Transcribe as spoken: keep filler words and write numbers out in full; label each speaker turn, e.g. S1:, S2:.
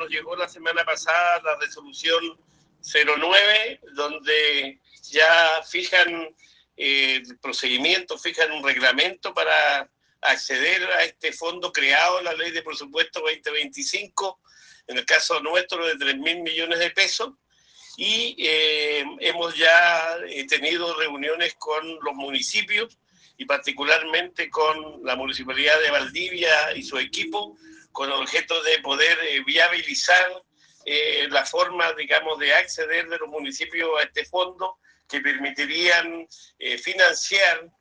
S1: nos llegó la semana pasada la resolución cero nueve, donde ya fijan eh, el procedimiento, fijan un reglamento para acceder a este fondo creado en la Ley de Presupuesto veinte veinticinco, en el caso nuestro de tres mil millones de pesos, y eh, hemos ya eh, tenido reuniones con los municipios y particularmente con la Municipalidad de Valdivia y su equipo, con el objeto de poder eh, viabilizar eh, la forma, digamos, de acceder de los municipios a este fondo, que permitirían eh, financiar